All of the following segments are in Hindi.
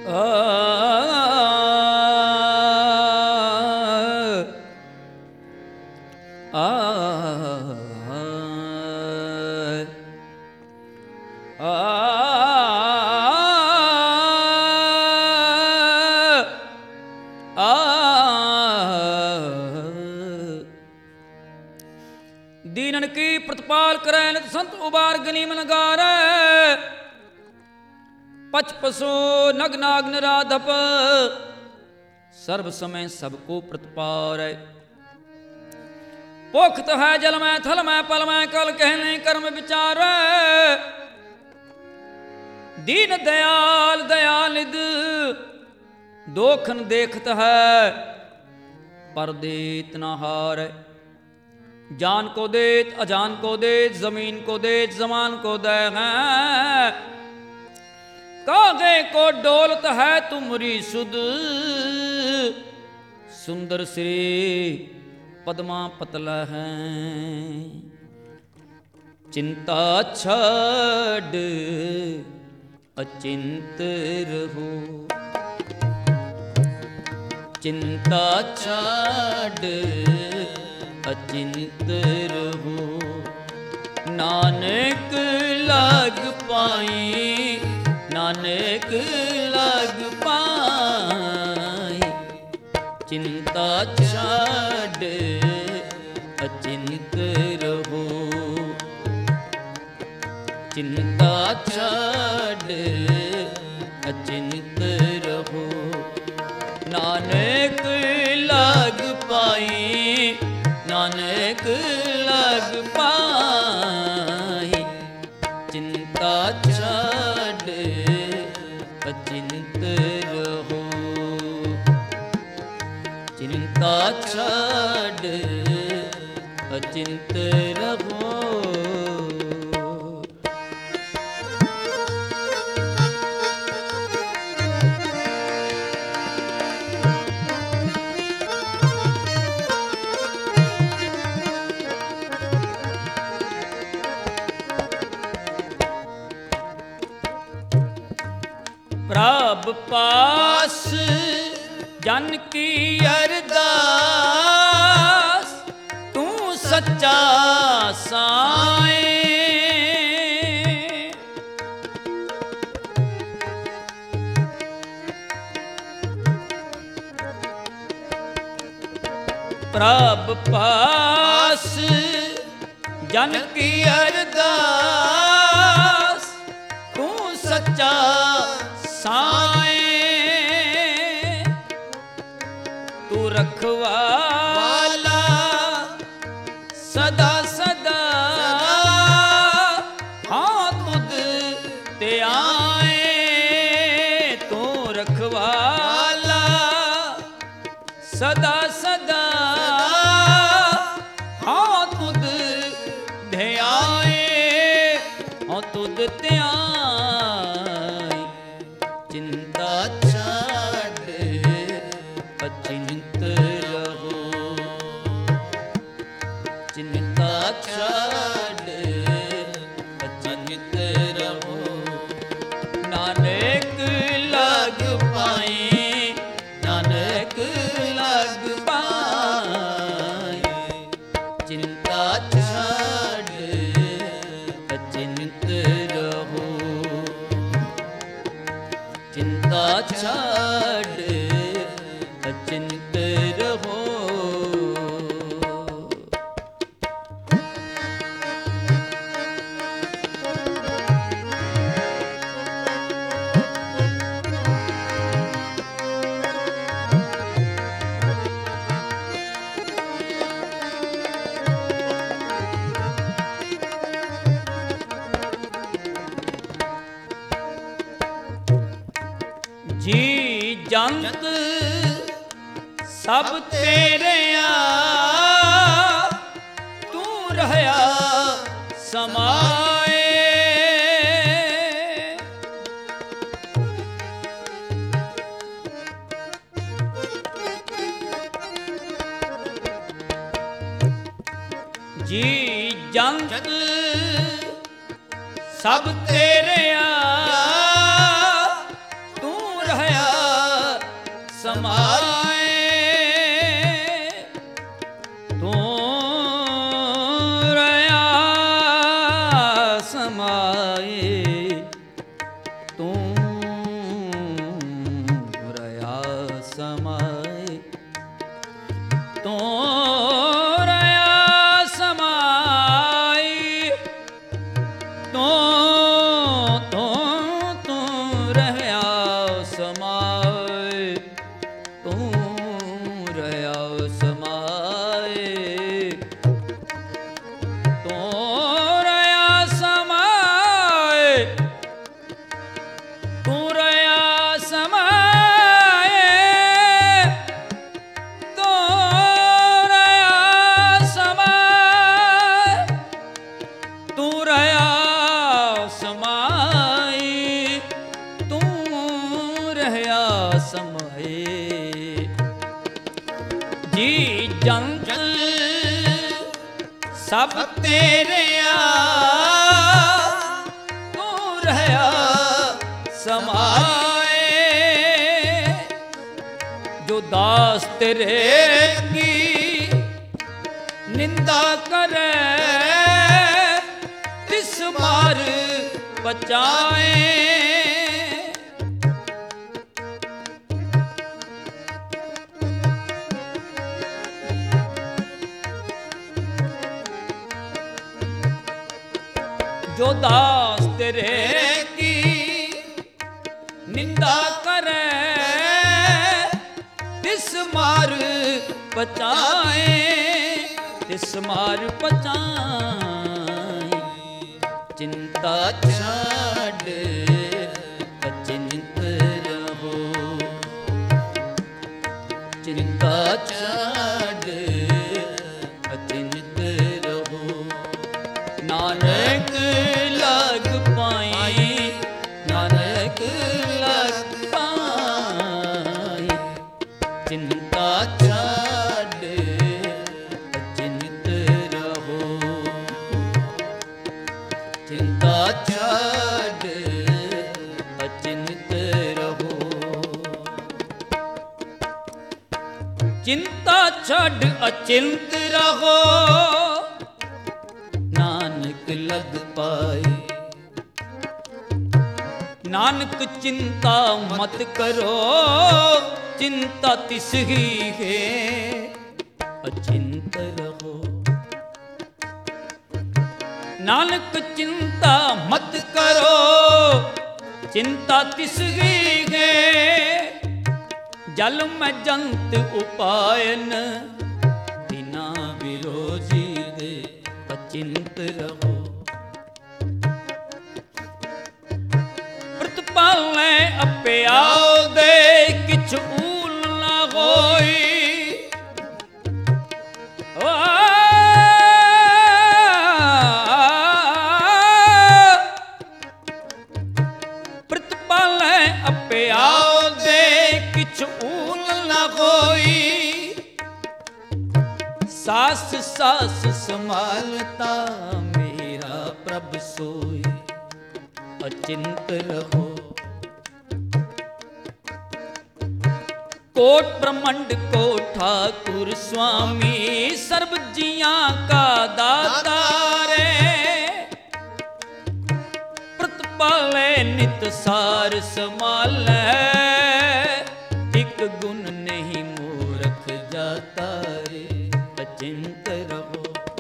दीनन की प्रतिपाल करे नित संत उबार गनीम नगारे पच पसो नग नाग निराधप सर्व समय सबको प्रतिपाल है। पोखत है जल में थल में पल में कल कहने कर्म विचार दीन दयाल दयालिद दोखन देखत है पर देत न हार। जान को देत अजान को देत जमीन को देत जमान को दे कागे को डोलत है तुमरी सुध सुंदर श्री पद्मा पतल है। चिंता छड़ अचिंत रहो चिंता छड़ अचिंत रहो नानक लग पाई नानक लग पाई। चिंता छड़ अचिंत रहो चिंता छड़ अचिंत रहो नानक लग पाई नानक लग पाई। चिंता छड़ अचिंत रहो चिंता छड़ अचिंत रहो। प्रभ पास जन की अरदास तू सच्चा साईं। प्रभ पास जन की अरदास तू सच्चा साईं। तू रखवाला सदा सदा हाँ तुद ते आए। तू रखवाला सदा सदा हाँ तुद ते आए हाँ तुद ते आए। चिंता छड़ अचिंत रहो चिंता छड़ अचिंत रहो नानक लग पाई नानक लग पाई। चिंता छड़ अचिंत रहो चिंता छड़ अचिंत रहो। जी जंत सब तेरे तू रहया समाए। जी जंत सब तेरे तू रहया ਤੂੰ ਰਹਾ ਸਮਾਈ ਤੂੰ ਰਹਾ ਸਮਾਈ ਤੂੰ ਰਹਾ ਸਮਾਈ ਤੂੰ ਰਹਾ ਸਮਾਈ ਤੂੰ ਰਹਾ ਸਮਾਈ ਤੂੰ ਰਹਾ ਸਮਾਈ ਤੂੰ ਰਹਾ ਸਮਾਈ ਤੂੰ ਰਹਾ ਸਮਾਈ ਜੀ ਜੰਤ ਸਭ ਤੇਰਿਆ ਤੂੰ ਰਹਾ समाए जो दास तेरे की निंदा करे तिस मार बचाए जो दास तेरे की निंदा करे तिस मार बचाए तिस मार बचाए चिंता छाड़ अचिंत रहो चिंता छाड़ अचिंत रहो नानक लग पाई नानक लग पाई चिंता छाड़ अचिंत रहो चिंता छाड़ अचिंत रहो चिंता छाड़ अचिंत रहो नानक लग पाए नानक चिंता मत करो चिंता तिस ही है अचिंत रहो नानक चिंता मत करो चिंता तिस ही है जल में जंत उपायन बिना विरोधी दे अचिंत रहो पाले अपे आओ दे किछ ऊल ना होई प्रतिपाले अपे आओ दे किछ ऊल ना होई सास सास संभालता मेरा प्रभ सोई अचिंत रहो कोट ब्रह्मंड को ठाकुर स्वामी सर्व जियां का दाता रे प्रतिपाले नित सार संभाले एक गुण नहीं मूर्ख जाता रे अचिंत रहो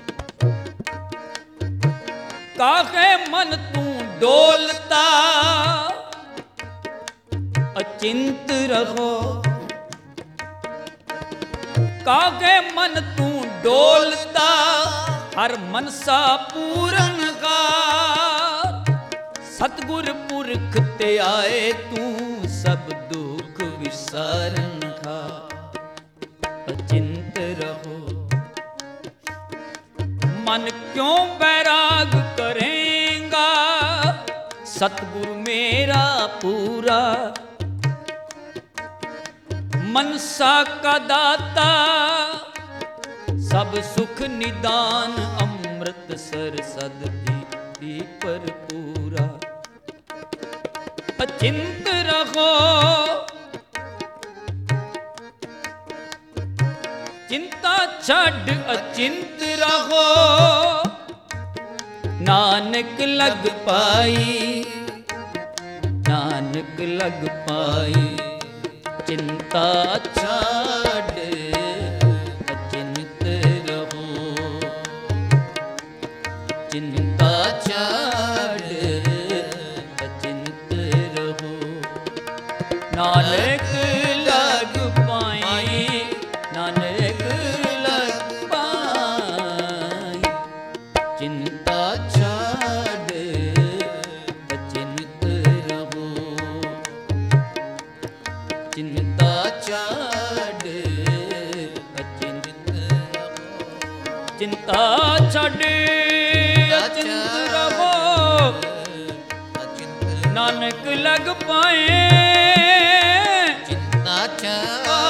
काहे मन तू डोलता अचिंत रहो कागे मन तू डोलता हर मनसा पूरन का सतगुर पुरख ते आए तू सब दुख विसारन का अचिंत रहो मन क्यों बैराग करेगा सतगुरु मेरा पूरा मनसा का दाता सब सुख निदान अमृत सर सदती पर पूरा अचिंत रहो चिंता छड़ अचिंत रहो नानक लग पाई नानक लग पाई चिंता छाड़ अचिंत चिंता छाड़े अचिंत रहो नानक लग पाए चिंता छाड़े